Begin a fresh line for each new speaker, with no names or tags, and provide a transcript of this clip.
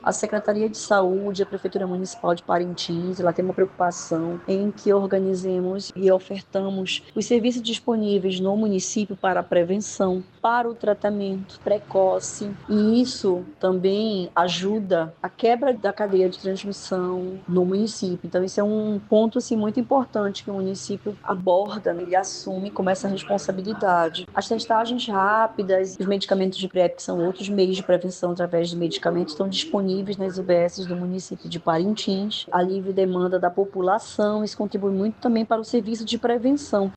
A Secretaria de Saúde, a Prefeitura Municipal de Parintins, ela tem uma preocupação em que organizemos e ofertamos os serviços disponíveis no município para a prevenção, para o tratamento precoce, e isso também ajuda a quebra da cadeia de transmissão no município. Então, isso é um ponto assim, muito importante que o município aborda, né? Ele assume como essa responsabilidade. As testagens rápidas, os medicamentos de PrEP, que são outros meios de prevenção através de medicamentos, estão disponíveis nas UBSs do município de Parintins. A livre demanda da população, isso contribui muito também para o serviço de prevenção.